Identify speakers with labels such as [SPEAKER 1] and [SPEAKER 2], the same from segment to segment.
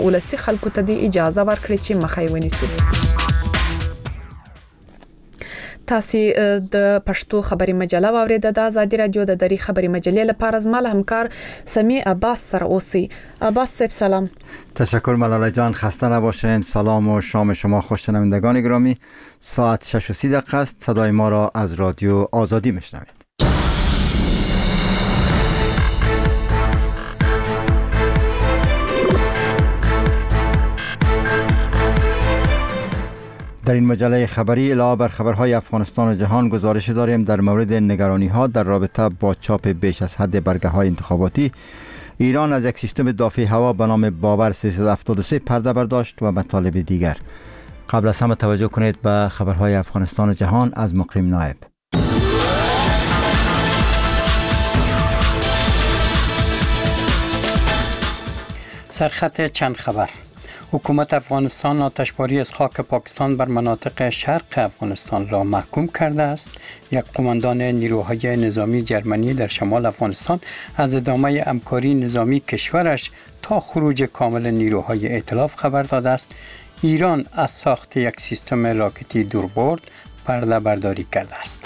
[SPEAKER 1] ولسی خلکو ته دی اجازه ورکړي چې مخه ونیسي. تاسو د پښتو خبري مجله واوریده. د آزادي رادیو د دری خبري مجلې لپاره زمال همکار سمی عباس سره اوسئ. عباس صاحب سلام.
[SPEAKER 2] تشکر ملاله جان، خسته نباشین. سلام و شام شما خوش شنوندگان گرامی. ساعت 6:30 است. صدای ما را از رادیو آزادی میشنوید. در این مجله خبری علاوه بر خبرهای افغانستان و جهان گزارش داریم در مورد نگرانی‌ها در رابطه با چاپ بیش از حد برگه‌های انتخاباتی. ایران از یک سیستم دافع هوا به نام باور 373 پرده برداشت و مطالب دیگر. قبل از همه توجه کنید به خبرهای افغانستان و جهان از مقیم نایب.
[SPEAKER 3] سرخط چند خبر. حکومت افغانستان آتشباری از خاک پاکستان بر مناطق شرق افغانستان را محکوم کرده است. یک قماندان نیروهای نظامی جرمنی در شمال افغانستان از ادامه همکاری نظامی کشورش تا خروج کامل نیروهای ائتلاف خبر داده است. ایران از ساخت یک سیستم راکتی دوربرد پرده برداری کرده است.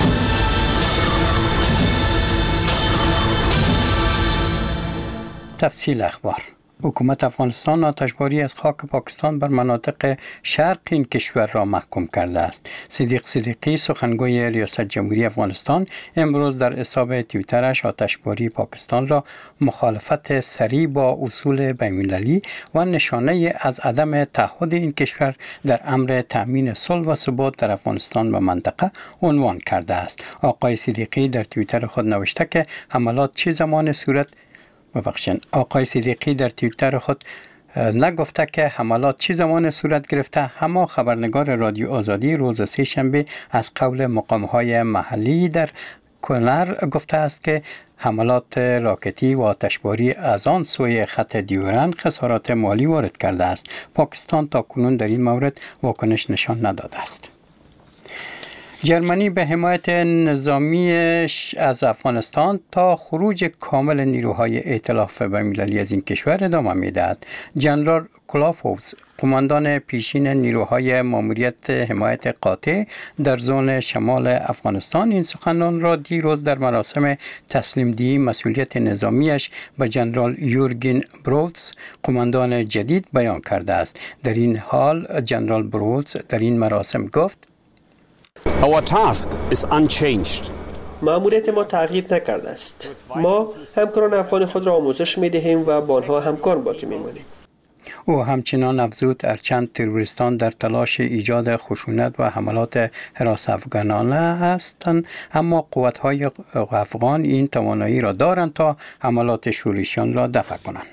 [SPEAKER 3] تفصیل اخبار. حکومت افغانستان آتشباری از خاک پاکستان بر مناطق شرق این کشور را محکوم کرده است. صدیق صدیقی سخنگوی ریاست جمهوری افغانستان امروز در حساب توییترش آتشباری پاکستان را مخالفت سریع با اصول بین‌المللی و نشانه از عدم تعهد این کشور در امر تأمین صلح و ثبات در افغانستان و منطقه عنوان کرده است. آقای صدیقی در توییتر خود نوشته که حملات چه زمان صورت آقای صدیقی در توییتر خود نگفته که حملات چه زمان صورت گرفته. اما خبرنگار رادیو آزادی روز سه شنبه از قول مقام‌های محلی در کنر گفته است که حملات راکتی و آتشباری از آن سوی خط دیورن خسارات مالی وارد کرده است. پاکستان تا کنون در این مورد واکنش نشان نداده است. جرمنی به حمایت نظامیش از افغانستان تا خروج کامل نیروهای ائتلاف بین‌المللی از این کشور ادامه می‌دهد. جنرال کلافوس، قماندان پیشین نیروهای ماموریت حمایت قاطع در زون شمال افغانستان، این سخنان را دیروز در مراسم تسلیم دهی مسئولیت نظامیش به جنرال یورگن برولز، قماندان جدید، بیان کرده است. در این حال جنرال برولز در این مراسم گفت:
[SPEAKER 4] Our task is unchanged.
[SPEAKER 5] مأموریت ما تغییر نکرده است. ما همکاران افغان خود را آموزش می‌دهیم و با آنها همکار باقی می‌مانیم.
[SPEAKER 3] او همچنان افزود هرچند تروریستان در تلاش ایجاد خشونت و حملات هراس افغانانه هستند، اما قوت‌های افغان این توانایی را دارند تا حملات شورشیان را دفع کنند.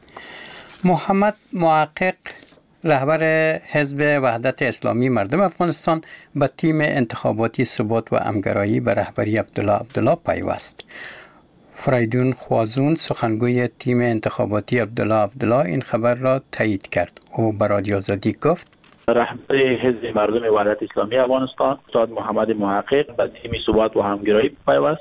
[SPEAKER 3] محمد محقق، رهبر حزب وحدت اسلامی مردم افغانستان، به تیم انتخاباتی ثبات و همگرایی به رهبری عبدالله پیوست. فریدون خوازون، سخنگوی تیم انتخاباتی عبدالله این خبر را تایید کرد. او به رادیو آزادی گفت:
[SPEAKER 6] رهبر حزب مردم وحدت اسلامی افغانستان استاد محمد محقق به تیم ثبات و همگرایی پیوست.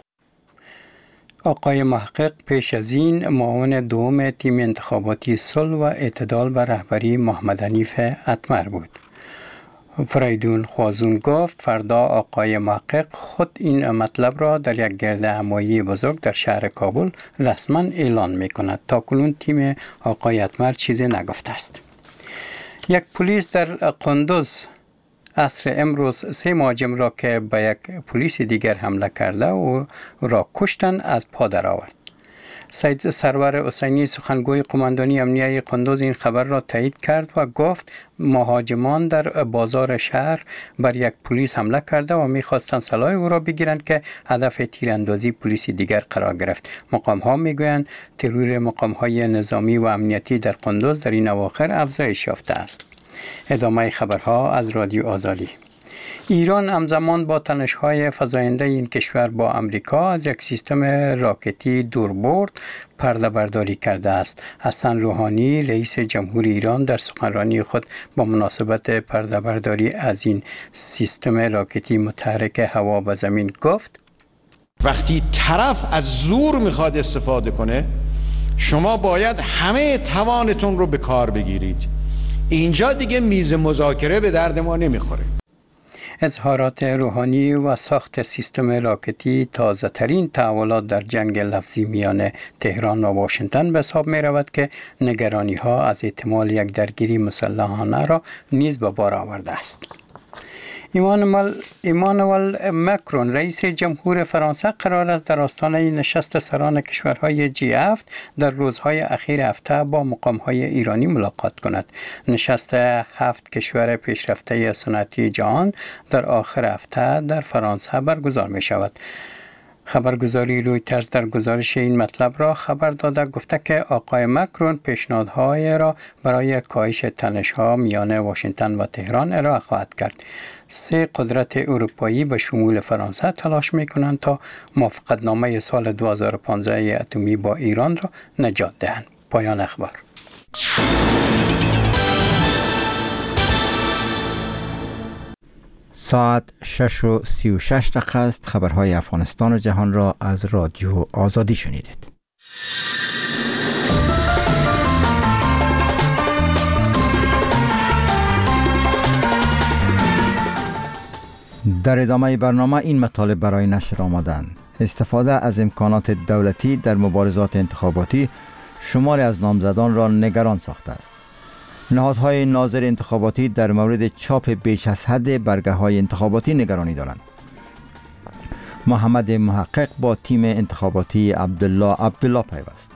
[SPEAKER 3] آقای محقق پیش از این معاون دوم تیم انتخاباتی صلح و اعتدال به رهبری محمد حنیف اتمر بود. فریدون خوازون گفت فردا آقای محقق خود این مطلب را در یک گرد همایی بزرگ در شهر کابل رسما اعلان می کند. تا کنون تیم آقای اتمر چیزی نگفته است. یک پلیس در قندوز عصر امروز 3 مهاجم را که به یک پلیس دیگر حمله کرده و را کشتن از پا درآورد. سید سرور حسینی، سخنگوی قماندانی امنیه قندوز، این خبر را تایید کرد و گفت مهاجمان در بازار شهر بر یک پلیس حمله کرده و می‌خواستند سلاح او را بگیرند که هدف تیراندازی پلیس دیگر قرار گرفت. مقام‌ها می‌گویند ترور مقام‌های نظامی و امنیتی در قندوز در این اواخر افزایش یافته است. ادامه خبرها از رادیو آزادی. ایران همزمان با تنش‌های فزاینده این کشور با امریکا از یک سیستم راکتی دوربرد پرده برداری کرده است. حسن روحانی، رئیس جمهوری ایران، در سخنرانی خود با مناسبت پرده برداری از این سیستم راکتی متحرک هوا و زمین گفت:
[SPEAKER 7] وقتی طرف از زور میخواد استفاده کنه شما باید همه توانتون رو به کار بگیرید. اینجا دیگه میز مذاکره به درد ما نمیخوره.
[SPEAKER 3] اظهارات روحانی و ساخت سیستم راکتی تازه ترین تحولات در جنگ لفظی میان تهران و واشنگتن به حساب می رود که نگرانی ها از احتمال یک درگیری مسلحانه را نیز به بار آورده است. ایمانوئل مکرون رئیس جمهور فرانسه قرار است در آستانه نشست سران کشورهای G7 در روزهای اخیر هفته با مقامهای ایرانی ملاقات کند. نشست 7 کشور پیشرفته صنعتی جهان در آخر هفته در فرانسه برگزار می شود. خبرگزاری رویترز در گزارش این مطلب را خبر داده گفته که آقای مکرون پیشنهادهای را برای کاهش تنش‌ها میان واشنگتن و تهران ارائه خواهد کرد. 3 قدرت اروپایی به شمول فرانسه تلاش می‌کنند تا موافقتنامه سال 2015 اتمی با ایران را نجات دهند. پایان اخبار.
[SPEAKER 2] ساعت 6:36 است. خبرهای افغانستان و جهان را از رادیو آزادی شنیدید. در ادامه برنامه این مطالب برای نشر آمدند. استفاده از امکانات دولتی در مبارزات انتخاباتی شماری از نامزدان را نگران ساخته است. نهادهای ناظر انتخاباتی در مورد چاپ بیش از حد برگه‌های انتخاباتی نگرانی دارند. محمد محقق با تیم انتخاباتی عبدالله پیوست.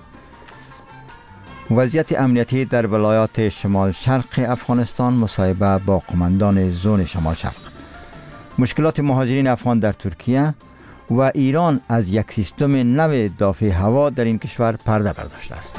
[SPEAKER 2] وضعیت امنیتی در ولایات شمال شرق افغانستان مصاحبه با قماندان زون شمال شرق. مشکلات مهاجرین افغان در ترکیه و ایران از یک سیستم نو دافع هوا در این کشور پرده برداشته است.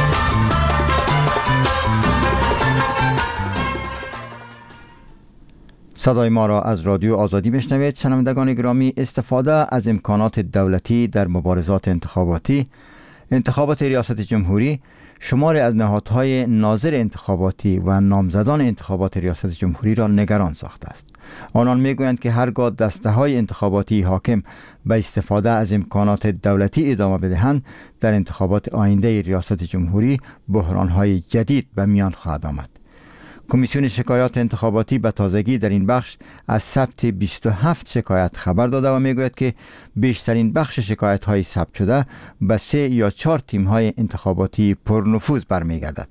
[SPEAKER 2] صدای ما را از رادیو آزادی بشنوید. شنوندگان گرامی، استفاده از امکانات دولتی در مبارزات انتخاباتی، انتخابات ریاست جمهوری، شماری از نهادهای ناظر انتخاباتی و نامزدان انتخابات ریاست جمهوری را نگران ساخته است. آنان میگویند که هرگاه دسته‌های انتخاباتی حاکم به استفاده از امکانات دولتی ادامه بدهند، در انتخابات آینده ریاست جمهوری بحران‌های جدید به میان خواهد آمد. کمیسیون شکایات انتخاباتی به تازگی در این بخش از ثبت 27 شکایت خبر داده و میگوید که بیشترین بخش شکایت‌های ثبت شده به 3 یا 4 تیم‌های انتخاباتی پرنفوذ برمیگردد.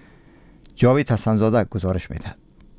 [SPEAKER 2] جاوید حسن‌زاده گزارش می‌دهد.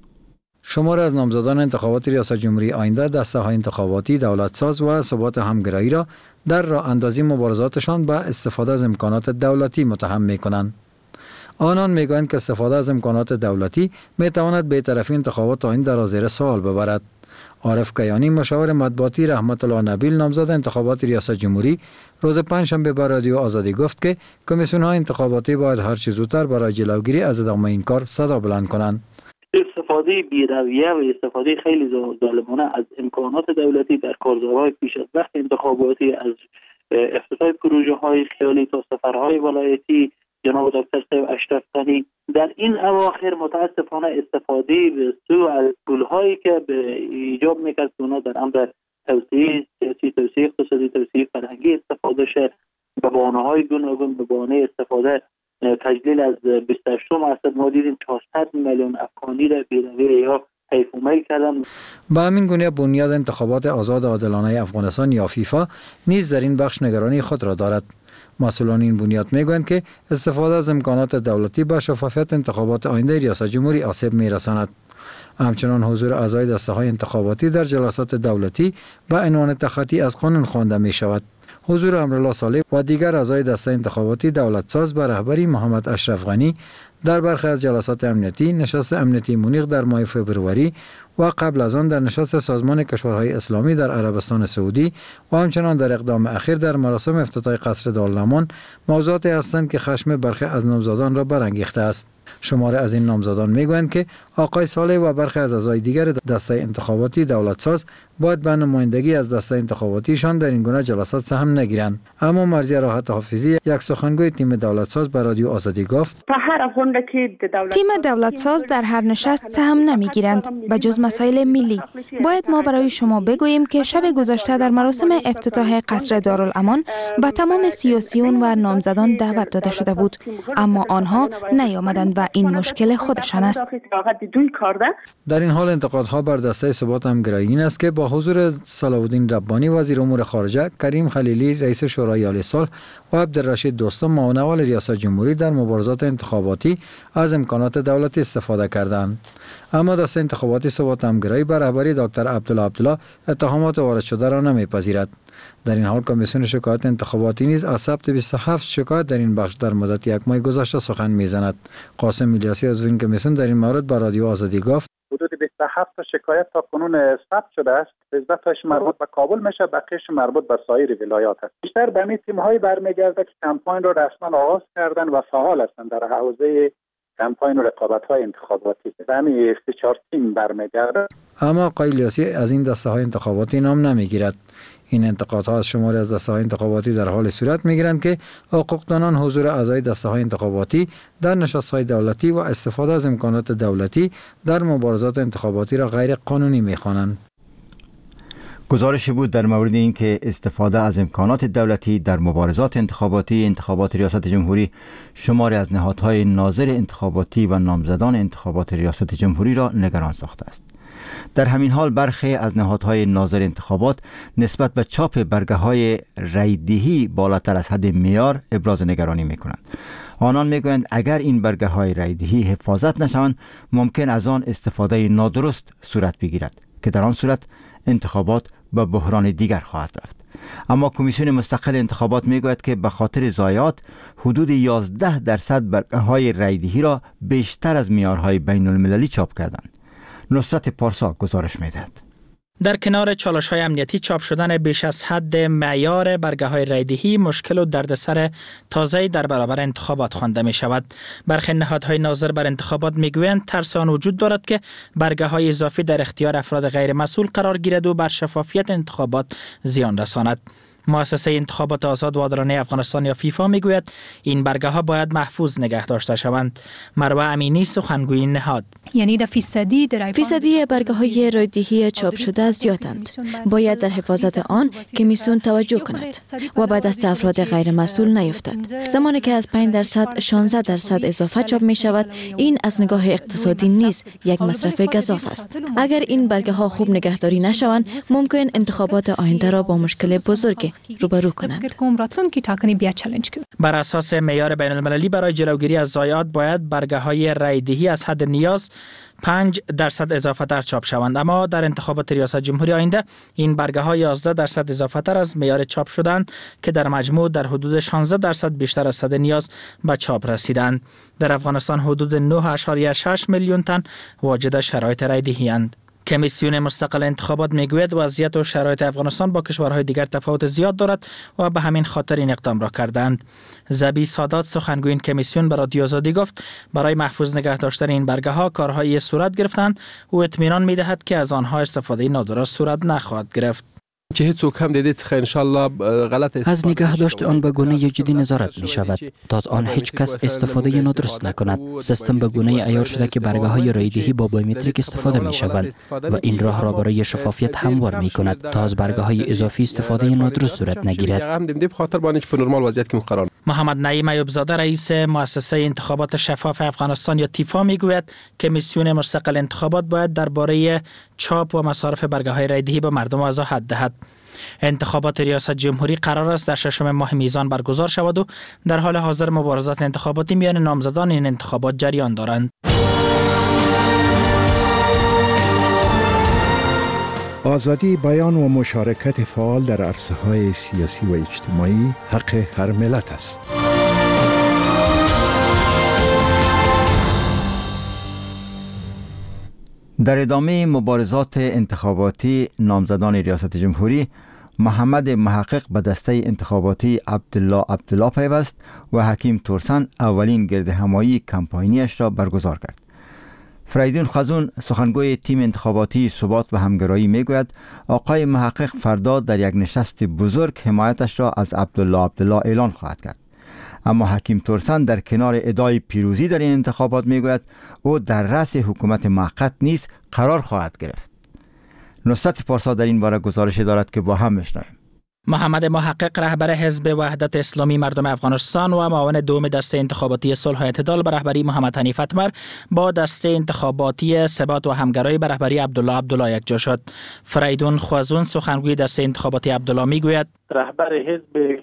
[SPEAKER 8] شمار از نامزدان انتخابات ریاست جمهوری آینده دسته‌های انتخاباتی دولتساز و ثبات همگرایی را در راه اندازی مبارزاتشان با استفاده از امکانات دولتی متهم می‌کنند. آنان میگویند که استفاده از امکانات دولتی میتواند بی‌طرفی انتخابات آینده را زیر سوال ببرد. عارف کیانی، مشاور مطبوعاتی رحمت الله نبیل، نامزد انتخابات ریاست جمهوری، روز پنجشنبه به رادیو آزادی گفت که کمیسیون‌های انتخاباتی باید هر چه زودتر برای جلوگیری از ادامه این کار صدا بلند کنند.
[SPEAKER 6] استفاده بی‌رویه و استفاده خیلی ظالمانه از امکانات دولتی در کارزارهای پیش از وقت انتخاباتی، از افتتاح پروژه‌های خیالی تا سفرهای ولایتی جناب دکتر صاحب اشرف غنی، در این اواخر متاسفانه استفاده به سو از پول‌هایی که به ایجاب می‌کرد که اونا در امر توسعه سیاسی، توسعه اقتصادی، توسعه فرهنگی استفاده شه، به بهانه‌های گوناگون، به بهانه استفاده تجلیل از 28 مقصد ما دیدیم 400 میلیون افغانی را بی‌رویه یا حیف و میل کردن.
[SPEAKER 8] به همین گونه بنیاد انتخابات آزاد عادلانه افغانستان یا فیفا نیز در این بخش نگرانی خود را دارد. مسئولان این بنیاد میگویند که استفاده از امکانات دولتی به شفافیت انتخابات آینده ریاست جمهوری آسیب میرساند. همچنان حضور اعضای دسته‌های انتخاباتی در جلسات دولتی به عنوان تخطی از قانون خوانده می شود. حضور امرالله صالح و دیگر اعضای دسته انتخاباتی دولتساز به رهبری محمد اشرف غنی در برخی از جلسات امنیتی، نشست امنیتی مونیخ در ماه فوریه و قبل از آن در نشست سازمان کشورهای اسلامی در عربستان سعودی و همچنان در اقدام اخیر در مراسم افتتاح قصر دارالمان موضوعاتی هستند که خشم برخی از نامزدان را برانگیخته است. شماره از این نامزدان میگویند که آقای صالح و برخی از اعضای دیگر دسته انتخاباتی دولتساز باید به نمایندگی از دسته انتخاباتیشان در این گونه جلسات سهم نگیرند. اما مرضیه راحت حافظی، یک سخنگوی تیم دولتساز، به رادیو آزادی گفت:
[SPEAKER 9] په هر افغان تیم دولت ساز در هر نشست سهم نمیگیرند به جز مسائل ملی. باید ما برای شما بگوییم که شب گذشته در مراسم افتتاح قصر دارالامان به تمام سیاسیون و نامزدان دعوت داده شده بود، اما آنها نیامدند و این مشکل خودشان است.
[SPEAKER 8] در این حال انتقادها بر دسته ثبات هم گرایگین است که با حضور صلاح‌الدین ربانی وزیر امور خارجه، کریم خلیلی رئیس شورای عالی صلح و عبدالرشید دوستم معاون اول ریاست جمهوری در مبارزات انتخاباتی از امکانات دولتی استفاده کردند. اما دسته انتخاباتی ثبات همگرایی بر رهبری دکتر عبدالله اتهامات وارد شده را نمیپذیرد. در این حال کمیسیون شکایات انتخاباتی نیز از ثبت 27 شکایت در این بخش در مدت یک ماه گذشته سخن میزند. قاسم الیاسی عضو این کمیسیون در این مورد با رادیو آزادی گفت
[SPEAKER 10] حدود 27 شکایت تا کنون ثبت شده است. 13 تاش مربوط به کابل میشه، بقیه‌اش مربوط به سایر ولایات است. بیشتر به این تیم‌های برمیگرده که کمپاین را رسما آغاز کردن و فعال هستند در حوزه کمپاین و رقابت‌های انتخاباتی. همین 3-4 تیم برمیگرده.
[SPEAKER 8] اما آقای الیاسی از این دسته‌های انتخاباتی نام نمیگیرد. این انتقادها از شماری از دسته‌های انتخاباتی در حال صورت میگیرند که حقوقدانان حضور اعضای دسته‌های انتخاباتی در نشست‌های دولتی و استفاده از امکانات دولتی در مبارزات انتخاباتی را غیر قانونی می‌خوانند.
[SPEAKER 2] گزارشی بود در مورد اینکه استفاده از امکانات دولتی در مبارزات انتخاباتی، انتخابات ریاست جمهوری شماری از نهادهای ناظر انتخاباتی و نامزدان انتخابات ریاست جمهوری را نگران ساخته است. در همین حال برخی از نهادهای ناظر انتخابات نسبت به چاپ برگه‌های رایدهی بالاتر از حد معیار ابراز نگرانی می‌کنند. آنان میگویند اگر این برگه‌های رایدهی حفاظت نشوند ممکن از آن استفاده نادرست صورت بگیرد که در آن صورت انتخابات به بحران دیگر خواهد رفت. اما کمیسیون مستقل انتخابات میگوید که به خاطر ضایعات حدود 11% برگه‌های رایدهی را بیشتر از معیارهای بین المللی چاپ کردند. نصرت پارسا گزارش میدهد.
[SPEAKER 11] در کنار چالش‌های امنیتی، چاپ شدن بیش از حد معیار برگه‌های رایدهی مشکل و دردسر تازه‌ای در برابر انتخابات خوانده می‌شود. برخی نهادهای ناظر بر انتخابات می‌گویند ترس آن وجود دارد که برگه‌های اضافی در اختیار افراد غیر مسئول قرار گیرد و بر شفافیت انتخابات زیان رساند. مؤسسه انتخابات آزاد و عادلانه افغانستان یا فیفا میگوید این برگه ها باید محفوظ نگه داشته شوند. مروه امینی سخنگوی نهاد:
[SPEAKER 12] یعنی در فیصدی برگه های رایدهی چاپ شده زیادند. باید در حفاظت آن کمیسیون توجه کند و به دست افراد غیر مسئول نیفتد. زمانی که از 5% 16% اضافه چاپ می شود، این از نگاه اقتصادی نیز یک مصرف گزاف است. اگر این برگه ها خوب نگهداری نشوند، ممکن انتخابات آینده را با مشکل بزرگ روبرو کنند.
[SPEAKER 11] بر اساس معیار بین المللی برای جلوگیری از ضایعات باید برگه های رایدهی از حد نیاز 5% اضافه تر چاپ شوند، اما در انتخابات ریاست جمهوری آینده این برگه ها 11% اضافه تر از معیار چاپ شدند که در مجموع در حدود 16% بیشتر از حد نیاز به چاپ رسیدند. در افغانستان حدود 9.6 میلیون تن واجد شرایط رایدهی اند. کمیسیون مستقل انتخابات میگوید وضعیت و شرایط افغانستان با کشورهای دیگر تفاوت زیاد دارد و به همین خاطر این اقدام را کردند. زبی سادات سخنگوی این کمیسیون به رادیو آزادی گفت برای محفوظ نگه داشتن این برگه ها کارهایی صورت گرفتند و اطمینان میدهد که از آنها استفاده نادرست صورت نخواهد گرفت.
[SPEAKER 13] از نگهداشت آن به گونه جدی نظارت می شود تا از آن هیچ کس استفاده نادرست نکند. سیستم به گونه عیار شده که برگه های رایدهی با بایومتریک استفاده می شوند و این راه را برای شفافیت هموار می کند تا از برگه های اضافی استفاده نادرست صورت نگیرد.
[SPEAKER 11] محمد نعیم ایوبزاده رئیس مؤسسه انتخابات شفاف افغانستان یا تیفا میگوید کمیسیون مستقل انتخابات باید درباره چاپ و مصارف برگه های رایدهی به مردم وضاحت دهد. انتخابات ریاست جمهوری قرار است در 6 ماه میزان برگزار شود و در حال حاضر مبارزات انتخاباتی میان نامزدان این انتخابات جریان دارند.
[SPEAKER 14] آزادی بیان و مشارکت فعال در عرصه‌های سیاسی و اجتماعی حق هر ملت است.
[SPEAKER 2] در ادامه مبارزات انتخاباتی نامزدان ریاست جمهوری، محمد محقق به دسته انتخاباتی عبدالله پیوست و حکیم تورسن اولین گرد همایی کمپاینیش را برگزار کرد. فریدون خزون سخنگوی تیم انتخاباتی ثبات و همگرایی میگوید آقای محقق فردا در یک نشست بزرگ حمایتش را از عبدالله اعلان خواهد کرد. اما حکیم تورسن در کنار ادعای پیروزی در این انتخابات میگوید او در رأس حکومت موقت نیز قرار خواهد گرفت. نصرت پارسا در این باره گزارش دارد که با هم میشنویم.
[SPEAKER 11] محمد محقق رهبر حزب وحدت اسلامی مردم افغانستان و معاون دوم دسته انتخاباتی صلح و اعتدال به رهبری محمد حنیف اتمر با دسته انتخاباتی ثبات و همگرایی به رهبری عبدالله یکجا شد. فریدون خوازون سخنگوی دسته انتخاباتی عبدالله میگوید
[SPEAKER 6] رهبر حزب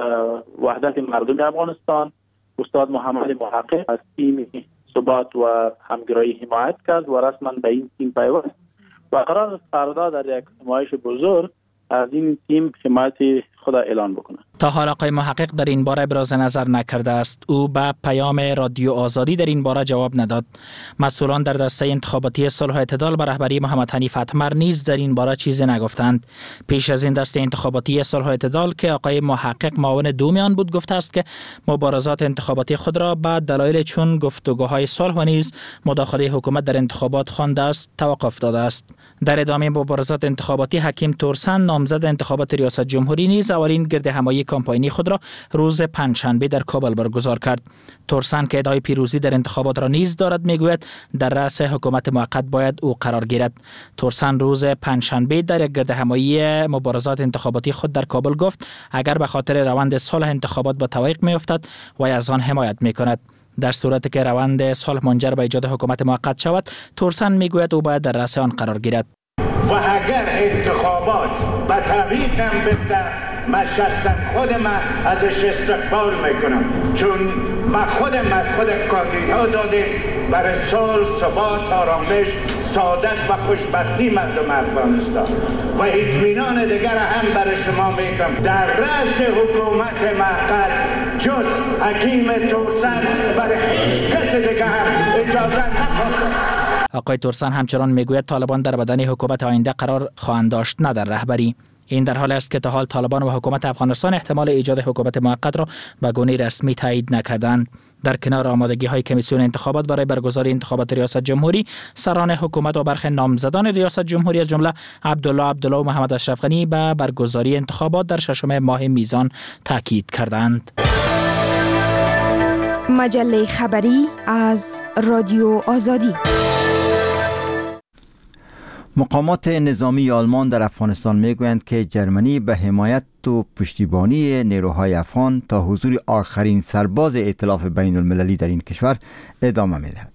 [SPEAKER 6] وحدت مردم افغانستان استاد محمد محقق از تیم ثبات و همگرایی حمایت کرد و رسما به این تیم پیوست و قرار است فردا در یک نمایش بزرگ از این تیم حمایت خود اعلان بکنه.
[SPEAKER 11] تا حال آقای محقق در این باره ابراز نظر نکرده است. او به پیام رادیو آزادی در این باره جواب نداد. مسئولان در دسته انتخاباتی صلح و اعتدال به رهبری محمد حنیف اتمر نیز در این باره چیزی نگفتند. پیش از این دسته انتخاباتی صلح و اعتدال که آقای محقق معاون دوم آن بود گفته است که مبارزات انتخاباتی خود را به دلایل چون گفتگوهای صلح و نیز مداخله حکومت در انتخابات خوانده است توقف داده است. در ادامه مبارزات انتخاباتی حکیم تورسن نامزد انتخابات ریاست جمهوری نیز اولین گرد همایی کمپاینی خود را روز پنجشنبه در کابل برگزار کرد. تورسن که ادعای پیروزی در انتخابات را نیز دارد میگوید در رأس حکومت موقت باید او قرار گیرد. تورسن روز پنجشنبه در یک گرد همایی مبارزات انتخاباتی خود در کابل گفت اگر به خاطر روند صلح انتخابات به تعویق میافتد و از آن حمایت میکند. در صورتی که روند صلح منجر به ایجاد حکومت موقت شود، تورسن میگوید او باید در رأس آن قرار گیرد.
[SPEAKER 15] و اگر انتخابات به تعویق هم بیفته، من شخصا خودم ازش استقبال میکنم، چون من خود کاندیدا دادیم برای صلح، ثبات، آرامش، سعادت و خوشبختی مردم افغانستان و اطمینان دیگر هم برای شما میتم. در رأس حکومت موقت جز حکیم تورسن برای هیچ کس دیگر هم اجازه نخواهد.
[SPEAKER 11] آقای تورسن همچنان میگوید طالبان در بدن حکومت آینده قرار خواهند داشت، نه در رهبری. این در حالی است که تا حال طالبان و حکومت افغانستان احتمال ایجاد حکومت موقت را به گونه رسمی تایید نکردند. در کنار آمادگی‌های کمیسیون انتخابات برای برگزاری انتخابات ریاست جمهوری، سران حکومت و برخی نامزدان ریاست جمهوری از جمله عبدالله و محمد اشرف غنی به برگزاری انتخابات در ششم ماه میزان تاکید کردند.
[SPEAKER 9] مجله خبری از رادیو آزادی.
[SPEAKER 2] مقامات نظامی آلمان در افغانستان میگویند که جرمنی به حمایت و پشتیبانی نیروهای افغان تا حضور آخرین سرباز ائتلاف بین المللی در این کشور ادامه میدهد.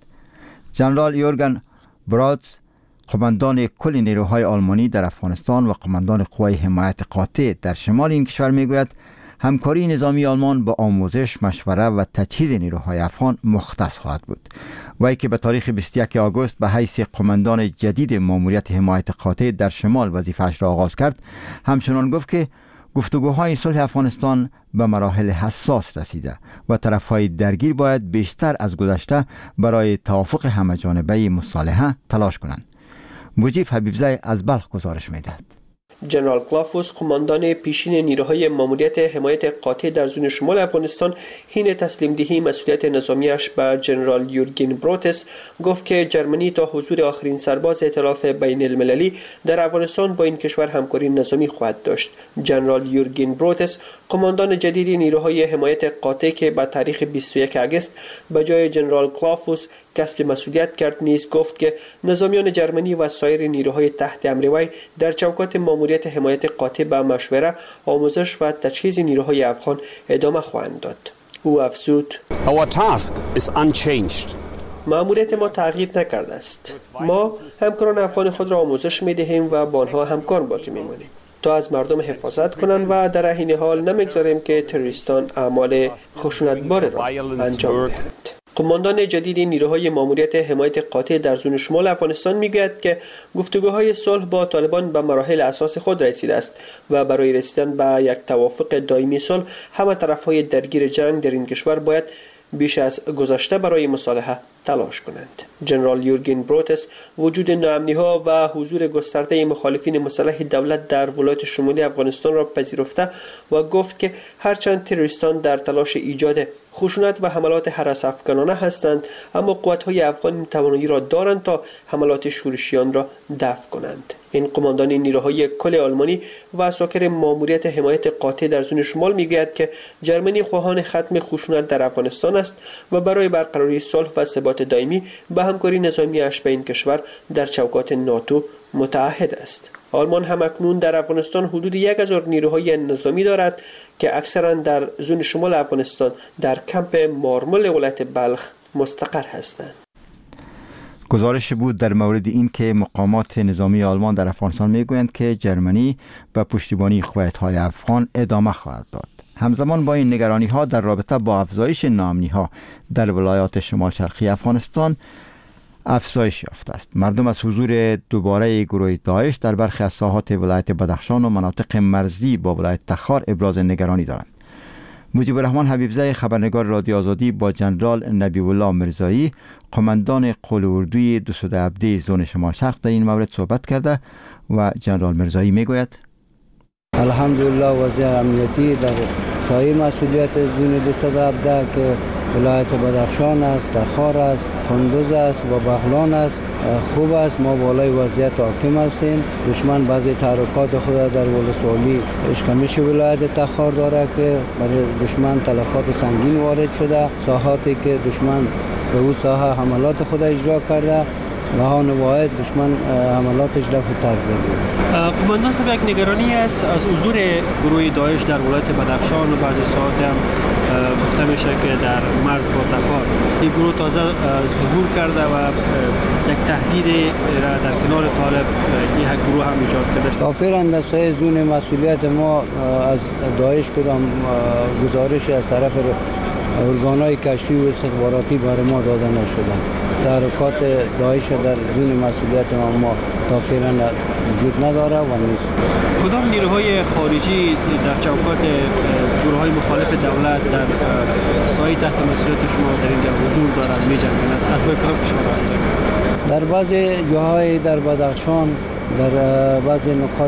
[SPEAKER 2] جنرال یورگن برادز، قماندان کل نیروهای آلمانی در افغانستان و قماندان قوای حمایت قاطع در شمال این کشور میگوید همکاری نظامی آلمان با آموزش، مشوره و تجهیز نیروهای افغان مختص خواهد بود. وی که به تاریخ 21 آگوست به حیث قماندان جدید ماموریت حمایت قاطع در شمال وظیفه‌اش را آغاز کرد، همچنان گفت که گفتگوهای صلح افغانستان به مراحل حساس رسیده و طرفهای درگیر باید بیشتر از گذشته برای توافق همه‌جانبه مصالحه تلاش کنند. مجیب حبیبزی از بلخ گزارش می‌دهد.
[SPEAKER 5] جنرال کلافوس، قماندان پیشین نیروهای ماموریت حمایت قاطع در زون شمال افغانستان، حین تسلیم دهی مسئولیت نظامیش به جنرال یورگن بروتس گفت که جرمنی تا حضور آخرین سرباز ائتلاف بین المللی در افغانستان با این کشور همکاری نظامی خواهد داشت. جنرال یورگن بروتس، قماندان جدید نیروهای حمایت قاطع که با تاریخ 21 آگوست به جای جنرال کلافوس کسب مسئولیت کرد، نیز گفت که نظامیان جرمنی و سایر نیروهای تحت امر وی در چوکات ماموریت حمایت قاطع به مشوره، آموزش و تجهیز نیروهای افغان ادامه خواهند داد. او افزود:
[SPEAKER 4] Our task is unchanged.
[SPEAKER 5] ماموریت ما تغییر نکرده است. ما همکاران افغان خود را آموزش می‌دهیم و با آنها همکار باقی می‌مانیم تا از مردم حفاظت کنند و در عین حال نمی‌گذاریم که تروریستان اعمال خشونتبار را انجام دهند. قماندان جدید نیروهای ماموریت حمایت قاطع در زون شمال افغانستان میگوید که گفتگوهای صلح با طالبان به مراحل اساس خود رسیده است و برای رسیدن به یک توافق دائمی صلح همه طرفهای درگیر جنگ در این کشور باید بیش از گذشته برای مصالحه تلاش کنند. جنرال یورگن بروتس وجود ناامنی‌ها و حضور گسترده مخالفین مسلح دولت در ولایت شمالی افغانستان را پذیرفته و گفت که هرچند تروریستان در تلاش ایجاد خشونت و حملات هراس افکنانه هستند، اما قوت‌های افغان این توانایی را دارند تا حملات شورشیان را دفع کنند. این قماندان نیروهای کل آلمانی و اساکر ماموریت حمایت قاطع در زون شمال میگوید که جرمنی خواهان ختم خشونت در افغانستان است و برای برقراری صلح و ثبات دائمی به همکاری نظامی‌اش با این کشور در چوکات ناتو متعهد است. آلمان هم اکنون در افغانستان حدود 1000 نیروهای نظامی دارد که اکثرا در زون شمال افغانستان در کمپ مارمل ولایت بلخ مستقر هستند.
[SPEAKER 2] گزارش بود در مورد این که مقامات نظامی آلمان در افغانستان میگویند که جرمنی به پشتیبانی قوت‌های افغان ادامه خواهد داد. همزمان با این نگرانی‌ها در رابطه با افزایش ناامنی‌ها در ولایات شمال شرقی افغانستان افزایش یافته است. مردم از حضور دوباره گروه داعش در برخی از ساحات ولایت بدخشان و مناطق مرزی با ولایت تخار ابراز نگرانی دارند. مجیب الرحمن حبیبزاده خبرنگار رادیو آزادی با جنرال نبی الله مرزایی قماندان قول اردوی 217 زون شمال شرق در این مورد صحبت کرده و جنرال مرزایی میگوید
[SPEAKER 16] الحمدلله وضع امنیتی در سایه مسئولیت زون 217 که ولایت بدخشان است، تخار است، کندوز است و بغلان است خوب است. ما بالای وضعیت حاکم هستیم. دشمن بعضی تحرکات خود در ولسوالی اشکمیش ولایت تخار داره که برای دشمن تلفات سنگین وارد شده. ساحاتی که دشمن به او ساحه حملات خود اجرا کرده و آن واحد دشمن حملاتش را فتر کرده.
[SPEAKER 5] قماندان صاحب، یک نگرانی است از حضور گروه داعش در ولایت بدخشان و بعضی ساحات هم گفته میشه که در مرز با تخار این گروه تازه ظهور کرده و یک تهدید را در کنار طالب این گروه هم ایجاد کرده.
[SPEAKER 16] کافر اندازه زون مسئولیت ما از داعش کدام گزارش از طرف ارگان‌های کشفی و استخباراتی برای ما داده نشده. تحرکات داعش در زون مسئولیت ما تا فعلا وجود نداره و نیست.
[SPEAKER 5] کدام نیروهای خارجی در چوکات گروه‌های مخالف دولت در سایه تحت مسئولیت شما در اینجا حضور دارند می‌جنگند؟ از اتباع کدام کشور هستند؟
[SPEAKER 16] در بعضی جاهای در بدخشان، در بعضی نقاط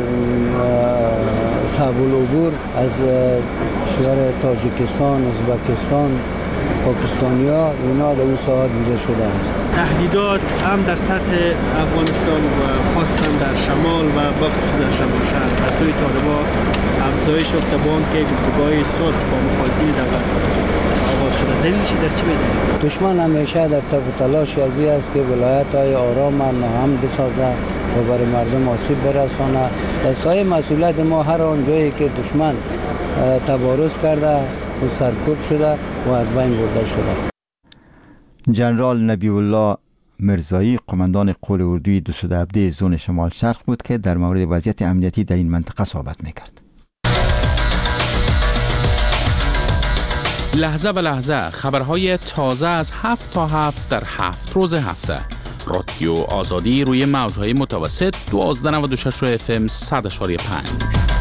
[SPEAKER 16] صعب العبور از کشور تاجیکستان، ازبکستان، پاکستانیا اینا در اون ساحه دیده شده است.
[SPEAKER 5] تهدیدات هم در سطح افغانستان و خاصتا در شمال و بخصوص در شمال شرق از سوی طالبان افزایش یافته با آنکه گفتگوهای صلح با مخالفین دولت آغاز شده. دلیلش در چی می‌دانید؟
[SPEAKER 16] دشمن همیشه در تف و تلاش ازی است که ولایت‌های آرام و ناامن بسازه و برای مردم آسیب برسانه. در سایه مسئولیت ما هر آن جایی که دشمن تبارز کرده و سرکوب شده و از بین برده شده.
[SPEAKER 2] جنرال نبی الله مرزایی قماندان قول اردوی 217 زون شمال شرق بود که در مورد وضعیت امنیتی در این منطقه صحبت میکرد.
[SPEAKER 17] لحظه به لحظه خبرهای تازه از 7 تا 7 در 7 روز هفته. رادیو آزادی روی موجهای متوسط 1296 FM 100.5.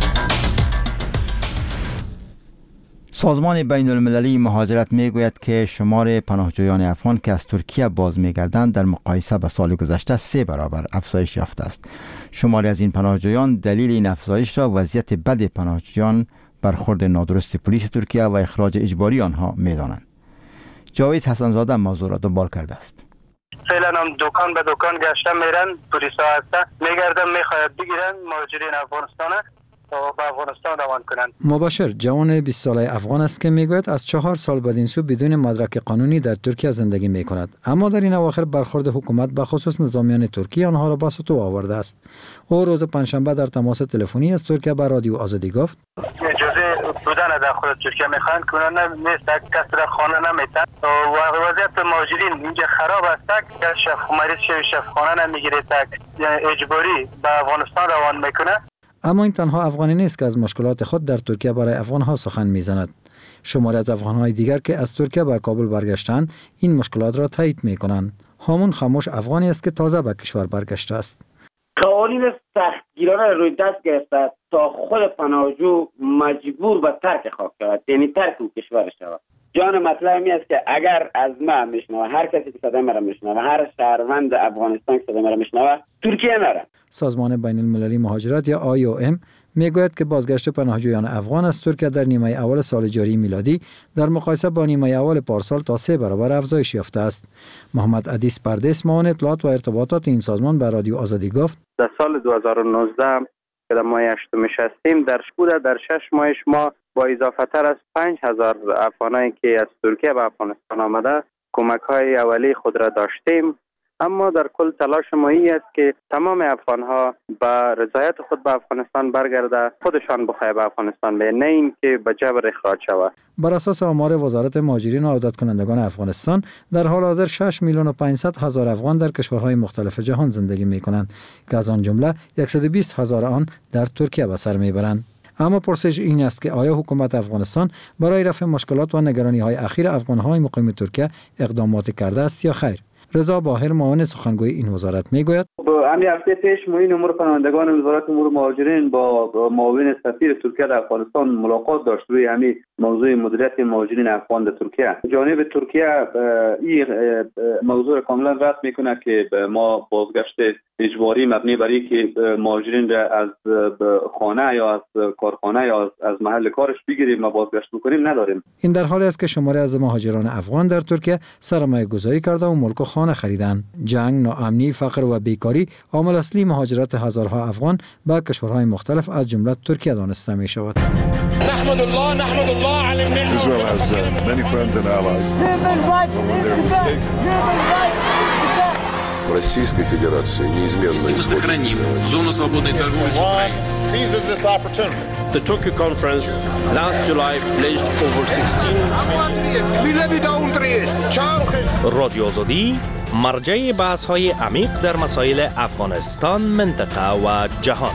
[SPEAKER 2] سازمان بین المللی مهاجرت میگوید که شمار پناهجویان افغان که از ترکیه باز میگردند در مقایسه با سال گذشته 3 برابر افزایش یافته است. شماری از این پناهجویان دلیل این افزایش را وضعیت بد پناهجویان، برخورد نادرست پلیس ترکیه و اخراج اجباری آنها میدانند. جاوید حسنزاده موضوع را دنبال کرده است.
[SPEAKER 18] فعلا هم دکان به دکان گشته میرن، پلیسا هستن میگردن میخواید بگیرن مهاجرین افغانستان و به افغانستان روان کنند.
[SPEAKER 8] مباشر جوان 20 ساله افغان است که میگوید از 4 سال بدین سو بدون مدرک قانونی در ترکیه زندگی میکند، اما در این اواخر برخورد حکومت به خصوص نظامیان ترکیه آنها را به سطوح آورده است. او روز پنجشنبه در تماس تلفنی از ترکیه به رادیو آزادی گفت
[SPEAKER 18] اجازه بودن در خود ترکیه میخواهند که نیست، کسی را خانه نمیتن و وضعیت مهاجرین اینجا خراب است که مریض شفاخانه نمیگیره، اجباری به افغانستان روان میکنه.
[SPEAKER 8] اما این تنها افغانی نیست که از مشکلات خود در ترکیه برای افغانها سخن میزند. شماری از افغانهای دیگر که از ترکیه به کابل برگشتند این مشکلات را تایید میکنند. هامون خاموش افغانی است که تازه به کشور برگشته است.
[SPEAKER 19] قوانین سختگیرانه روی دست گرفته تا خود پناهجو مجبور به ترک خاک شود، یعنی ترک او کشور شود. جان مطلب می است که اگر از ما میشنوه، هر کسی که صدای مرا میشنوه، هر شهروند افغانستان که صدای مرا میشنوه، ترکیه نره.
[SPEAKER 8] سازمان بین المللی مهاجرت یا IOM میگوید که بازگشت پناهجویان افغان از ترکیه در نیمه اول سال جاری میلادی در مقایسه با نیمه اول پارسال تا 3 برابر افزایش یافته است. محمد ادیس پردیس، معاون اطلاعات و ارتباطات این سازمان به رادیو آزادی گفت:
[SPEAKER 20] در سال 2019 که در ماه 8 نشستیم در 6 ماهش ما با اضافه تر از 5000 افغانایی که از ترکیه به افغانستان آمده کمک های اولیه خود را داشتیم. اما در کل تلاش ما این است که تمام افغانها با رضایت خود به افغانستان برگرده، خودشان بخواه به افغانستان به، نه این که به جبر اخراج شود.
[SPEAKER 8] بر اساس آمار وزارت مهاجرین و عودت کنندگان افغانستان، در حال حاضر 6 میلیون و 500 هزار افغان در کشورهای مختلف جهان زندگی می کنند که از آن جمله 120 هزار آن در ترکیه به سر می برند. اما پرسش این است که آیا حکومت افغانستان برای رفع مشکلات و نگرانی‌های اخیر افغان‌های مقیم ترکیه اقداماتی کرده است یا خیر؟ رضا باهر، معاون سخنگوی این وزارت میگوید:
[SPEAKER 6] همین هفته پیش معین امور پناهندگان وزارت امور مهاجرین با معاون سفیر ترکیه در افغانستان ملاقات داشت روی همین موضوع مدیریت مهاجرین افغان در ترکیه. جانب ترکیه این موضوع کاملا رد میکنه که ما بازگشت اجباری مبنی بر اینکه مهاجرین را از خانه یا از کارخانه یا از محل کارش بگیریم و بازگشت بکنیم نداریم.
[SPEAKER 8] این در حالی است که شماری از مهاجران افغان در ترکیه سرمایه گذاری کرده و ملک و خانه خریدند. جنگ، ناامنی، فقر و بیکاری عامل اصلی مهاجرت هزارها افغان به کشورهای مختلف از جمله ترکیه دانسته می شود.
[SPEAKER 21] نحمد الله على النعمة. Israel has many friends and allies. When they're mistaken. Российской Федерации неизменно
[SPEAKER 22] сохраним зону свободной торговли с Украиной.
[SPEAKER 21] Seizes this opportunity.
[SPEAKER 23] The Tokyo conference last July pledged over 16
[SPEAKER 22] رادیو آزادی مرجع بحث‌های عمیق در مسائل افغانستان، منطقه و جهان.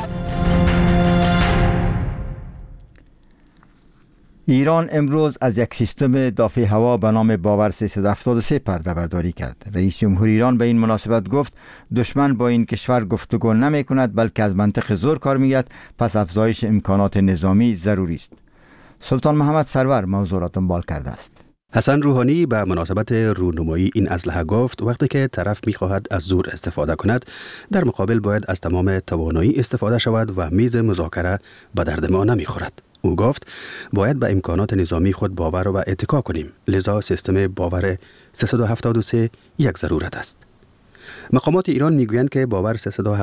[SPEAKER 2] ایران امروز از یک سیستم دافع هوا به نام باور 373 پرده برداری کرد. رئیس جمهور ایران به این مناسبت گفت دشمن با این کشور گفتگو نمی کند بلکه از منطق زور کار می‌گیرد، پس افزایش امکانات نظامی ضروری است. سلطان محمد سرور موضوع را دنبال کرده است.
[SPEAKER 24] حسن روحانی به مناسبت رونمایی این اسلحه گفت وقتی که طرف می‌خواهد از زور استفاده کند، در مقابل باید از تمام توانایی استفاده شود و میز مذاکره به درد ما نمی‌خورد. او گفت باید به امکانات نظامی خود باور و اتکا کنیم، لذا سیستم باور 373 یک ضرورت است. مقامات ایران میگویند که باور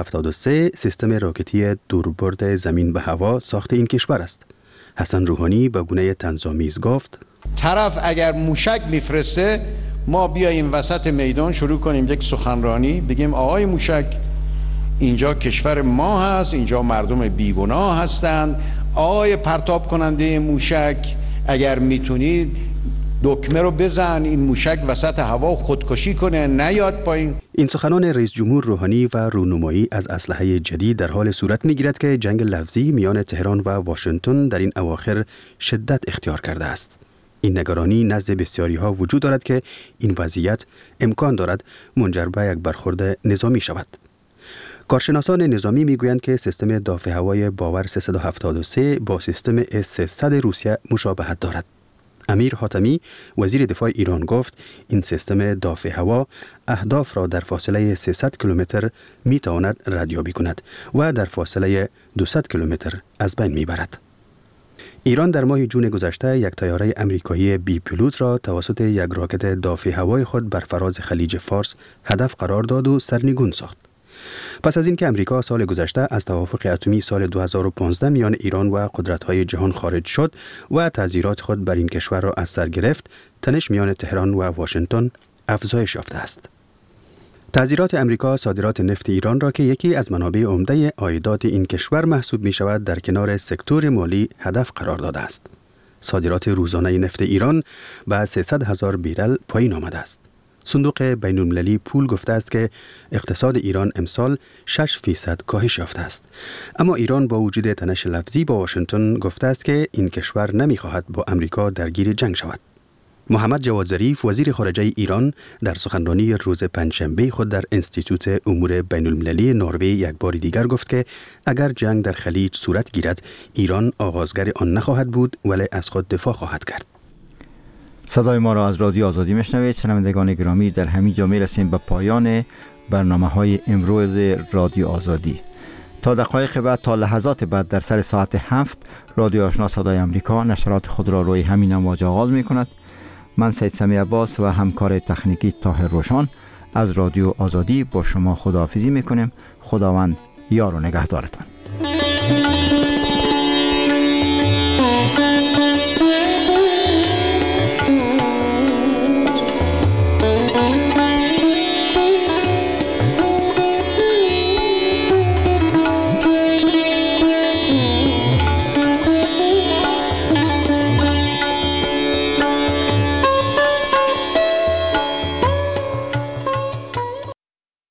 [SPEAKER 24] 373 سیستم راکتی دوربرد زمین به هوا ساخت این کشور است. حسن روحانی به گونه طنزآمیز گفت
[SPEAKER 7] طرف اگر موشک میفرسته ما بیاییم وسط میدان شروع کنیم یک سخنرانی، بگیم آقای موشک اینجا کشور ما هست، اینجا مردم بیگناه هستند، آقای پرتاب کننده موشک اگر میتونید دکمه رو بزن این موشک وسط هوا خودکشی کنه نیاد پایین.
[SPEAKER 24] این سخنان رئیس جمهور روحانی و رونمایی از اسلحه جدید در حال صورت میگیرد که جنگ لفظی میان تهران و واشنگتن در این اواخر شدت اختیار کرده است. این نگرانی نزد بسیاری ها وجود دارد که این وضعیت امکان دارد منجر به یک برخورد نظامی شود. کارشناسان نظامی میگویند که سیستم دافع هوای باور 373 با سیستم S-300 روسیه مشابهت دارد. امیر حاتمی وزیر دفاع ایران گفت این سیستم دافع هوا اهداف را در فاصله 300 کیلومتر میتواند ردیابی کند و در فاصله 200 کیلومتر از بین میبرد. ایران در ماه جون گذشته یک طیاره امریکایی بی پیلوت را توسط یک راکت دافع هوای خود بر فراز خلیج فارس هدف قرار داد و سرنگون ساخت. پس از اینکه امریکا سال گذشته از توافق اتمی سال 2015 میان ایران و قدرت‌های جهان خارج شد و تعزیرات خود بر این کشور را از سر گرفت، تنش میان تهران و واشنگتن افزایش یافته است. تعزیرات امریکا صادرات نفت ایران را که یکی از منابع عمده عایدات این کشور محسوب می شود در کنار سکتور مالی هدف قرار داده است. صادرات روزانه نفت ایران به 300,000 بیرل پایین آمده است. صندوق بین‌المللی پول گفته است که اقتصاد ایران امسال 6% کاهش یافته است. اما ایران با وجود تنش لفظی با واشنگتن گفته است که این کشور نمی‌خواهد با امریکا درگیر جنگ شود. محمد جواد ظریف وزیر خارجه ایران در سخنرانی روز پنجشنبه خود در انستیتوت امور بین‌المللی نروژ یک بار دیگر گفت که اگر جنگ در خلیج صورت گیرد ایران آغازگر آن نخواهد بود ولی از خود دفاع خواهد کرد.
[SPEAKER 2] صدای ما را از رادیو آزادی میشنوید. شنوندگان گرامی، در همین جا میرسیم به پایان برنامه‌های امروز رادیو آزادی. تا دقایق بعد، تا لحظات بعد، در سر ساعت 7 رادیو آشنا صدای امریکا نشرات خود را روی همین امواج آغاز می کند. من سید سمی عباس و همکار تکنیکی طاهر روشان از رادیو آزادی با شما خداحافظی می کنیم. خداوند یار و نگهدارتان.